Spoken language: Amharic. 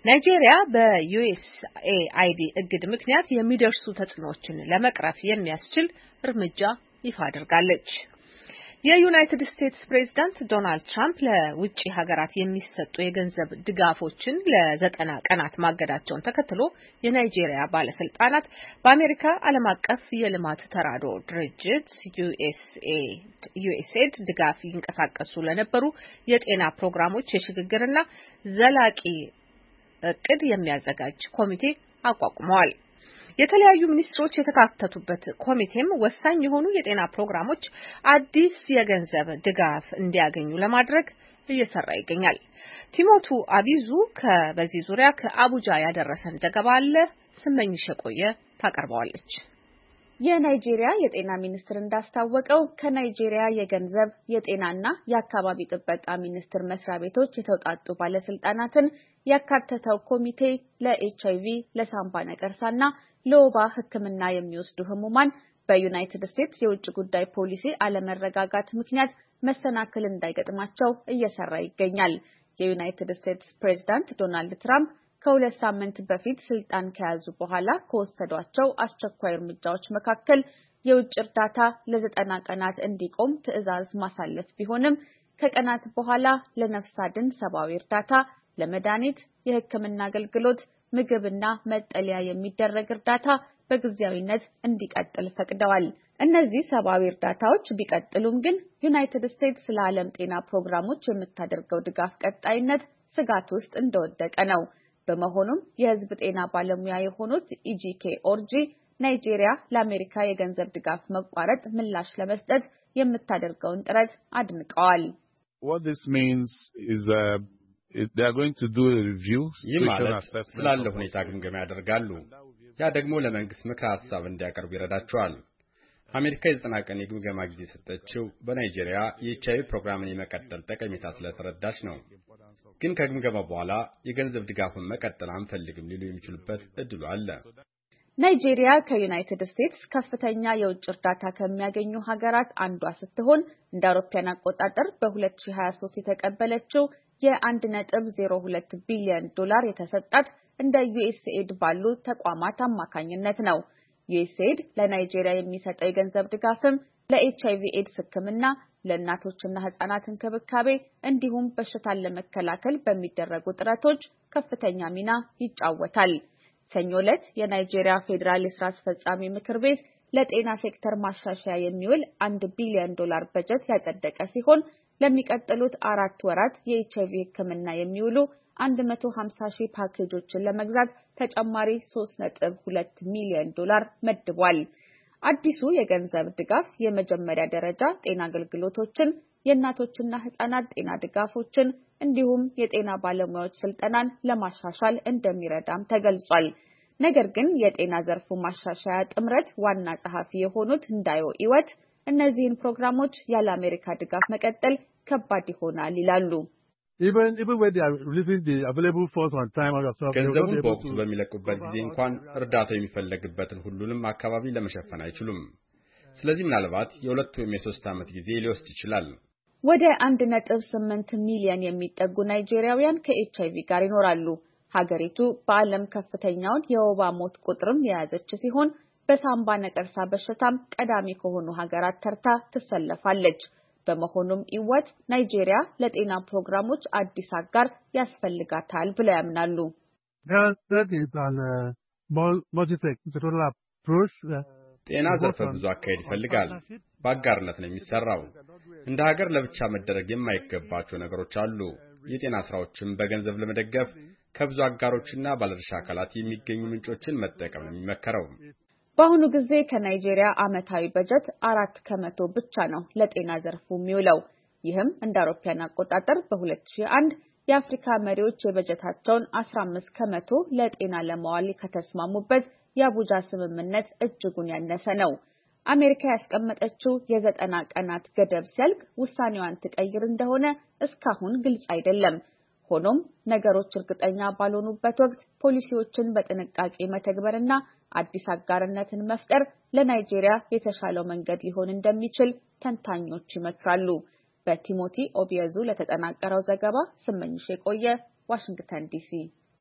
ናይጄሪያ በዩኤስኤአይዲ እግድ ምክንያት የሚደርሱ ተጽዕኖዎችን ለመቅረፍ የሚያስችል እርምጃ ይፋ አድርጋለች። የዩናይትድ ስቴትስ ፕሬዝዳንት ዶናልድ ትራምፕ ለውጭ ሀገራት የሚሰጡ የገንዘብ ድጋፎችን ለ90 ቀናት ማገዳቸውን ተከትሎ የናይጄሪያ ባለስልጣናት በአሜሪካ ዓለም አቀፍ የልማት ተራድኦ ድርጅት ዩኤስኤድ ድጋፍ ይንቀሳቀሱ ለነበሩ የጤና ፕሮግራሞች የሽግግርና ዘላቂ እቅድ የሚያዘጋጅ ኮሚቴ አቋቁመዋል። የተለያዩ ሚኒስትሮች የተካተቱበት ኮሚቴም ወሳኝ የሆኑ የጤና ፕሮግራሞች አዲስ የገንዘብ ድጋፍ እንዲያገኙ ለማድረግ እየሰራ ይገኛል። ቲሞቱ አቢዙ በዚህ ዙሪያ ከአቡጃ ያደረሰን ዘገባ አለ። ስመኝሽ የቆየ ታቀርበዋለች። የናይጄሪያ የጤና ሚኒስቴር እንዳስታወቀው ከናይጄሪያ የገንዘብ የጤናና የአካባቢ ጥበቃ ሚኒስቴር መስሪያ ቤቶች የተውጣጡ ባለስልጣናትን ያካተተው ኮሚቴ ለኤችአይቪ፣ ለሳምባ ነቀርሳና ለወባ ሕክምና የሚወስዱ ህሙማን በዩናይትድ ስቴትስ የውጭ ጉዳይ ፖሊሲ አለመረጋጋት ምክንያት መሰናክል እንዳይገጥማቸው እየሰራ ይገኛል። የዩናይትድ ስቴትስ ፕሬዝዳንት ዶናልድ ትራምፕ ከ2 ሳምንት በፊት ስልጣን ከያዙ በኋላ ከወሰዷቸው አስቸኳይ እርምጃዎች መካከል የውጭ እርዳታ ለ90 ቀናት እንዲቆም ትዕዛዝ ማሳለፍ ቢሆንም ከቀናት በኋላ ለነፍስ አድን ሰብአዊ እርዳታ፣ ለመድኃኒት፣ የህክምና አገልግሎት፣ ምግብና መጠለያ የሚደረግ እርዳታ በጊዜያዊነት እንዲቀጥል ፈቅደዋል። እነዚህ ሰብአዊ እርዳታዎች ቢቀጥሉም ግን ዩናይትድ ስቴትስ ለዓለም ጤና ፕሮግራሞች የምታደርገው ድጋፍ ቀጣይነት ስጋት ውስጥ እንደወደቀ ነው። በመሆኑም የህዝብ ጤና ባለሙያ የሆኑት ኢጂኬ ኦርጂ ናይጄሪያ ለአሜሪካ የገንዘብ ድጋፍ መቋረጥ ምላሽ ለመስጠት የምታደርገውን ጥረት አድንቀዋል። ይህ ማለት ስላለ ሁኔታ ግምገማ ያደርጋሉ። ያ ደግሞ ለመንግስት ምክረ ሀሳብ እንዲያቀርቡ ይረዳቸዋል። አሜሪካ የ90 ቀን የግምገማ ጊዜ የሰጠችው በናይጄሪያ የኤችአይቪ ፕሮግራምን የመቀጠል ጠቀሜታ ስለተረዳች ነው። ግን ከግምገማ በኋላ የገንዘብ ድጋፉን መቀጠል አንፈልግም ሊሉ የሚችሉበት እድሉ አለ። ናይጄሪያ ከዩናይትድ ስቴትስ ከፍተኛ የውጭ እርዳታ ከሚያገኙ ሀገራት አንዷ ስትሆን እንደ አውሮፓውያን አቆጣጠር በ2023 የተቀበለችው የ1.02 ቢሊዮን ዶላር የተሰጣት እንደ ዩኤስኤድ ባሉ ተቋማት አማካኝነት ነው። ዩኤስኤድ ለናይጄሪያ የሚሰጠው የገንዘብ ድጋፍም ለኤችአይቪ ኤድስ ሕክምና፣ ለእናቶችና ህጻናት እንክብካቤ እንዲሁም በሽታን ለመከላከል በሚደረጉ ጥረቶች ከፍተኛ ሚና ይጫወታል። ሰኞ ዕለት የናይጄሪያ ፌዴራል የስራ አስፈጻሚ ምክር ቤት ለጤና ሴክተር ማሻሻያ የሚውል 1 ቢሊዮን ዶላር በጀት ያጸደቀ ሲሆን ለሚቀጥሉት 4 ወራት የኤችአይቪ ሕክምና የሚውሉ 150 ሺህ ፓኬጆችን ለመግዛት ተጨማሪ 3.2 ሚሊዮን ዶላር መድቧል። አዲሱ የገንዘብ ድጋፍ የመጀመሪያ ደረጃ ጤና አገልግሎቶችን፣ የእናቶችና ህጻናት ጤና ድጋፎችን እንዲሁም የጤና ባለሙያዎች ስልጠናን ለማሻሻል እንደሚረዳም ተገልጿል። ነገር ግን የጤና ዘርፉ ማሻሻያ ጥምረት ዋና ጸሐፊ የሆኑት እንዳዮ ኢወት እነዚህን ፕሮግራሞች ያለ አሜሪካ ድጋፍ መቀጠል ከባድ ይሆናል ይላሉ። ገንዘቡን በወቅቱ በሚለቁበት ጊዜ እንኳን እርዳታው የሚፈለግበትን ሁሉንም አካባቢ ለመሸፈን አይችሉም። ስለዚህ ምናልባት የ2 ወይም የ3 ዓመት ጊዜ ሊወስድ ይችላል። ወደ 1.8 ሚሊዮን የሚጠጉ ናይጄሪያውያን ከኤችአይቪ ጋር ይኖራሉ። ሀገሪቱ በዓለም ከፍተኛውን የወባ ሞት ቁጥርም የያዘች ሲሆን በሳምባ ነቀርሳ በሽታም ቀዳሚ ከሆኑ ሀገራት ተርታ ትሰለፋለች። በመሆኑም ኢወት ናይጄሪያ ለጤና ፕሮግራሞች አዲስ አጋር ያስፈልጋታል ብለው ያምናሉ። ጤና ዘርፈ ብዙ አካሄድ ይፈልጋል። በአጋርነት ነው የሚሰራው። እንደ ሀገር ለብቻ መደረግ የማይገባቸው ነገሮች አሉ። የጤና ስራዎችን በገንዘብ ለመደገፍ ከብዙ አጋሮችና ባለድርሻ አካላት የሚገኙ ምንጮችን መጠቀም ነው የሚመከረው። በአሁኑ ጊዜ ከናይጄሪያ ዓመታዊ በጀት 4% ብቻ ነው ለጤና ዘርፉ የሚውለው። ይህም እንደ አውሮፓውያን አቆጣጠር በ2001 የአፍሪካ መሪዎች የበጀታቸውን 15% ለጤና ለማዋል ከተስማሙበት የአቡጃ ስምምነት እጅጉን ያነሰ ነው። አሜሪካ ያስቀመጠችው የ90 ቀናት ገደብ ሲያልቅ ውሳኔዋን ትቀይር እንደሆነ እስካሁን ግልጽ አይደለም። ሆኖም ነገሮች እርግጠኛ ባልሆኑበት ወቅት ፖሊሲዎችን በጥንቃቄ መተግበርና አዲስ አጋርነትን መፍጠር ለናይጄሪያ የተሻለው መንገድ ሊሆን እንደሚችል ተንታኞች ይመክራሉ። በቲሞቲ ኦቢየዙ ለተጠናቀረው ዘገባ ስመኝሽ የቆየ ዋሽንግተን ዲሲ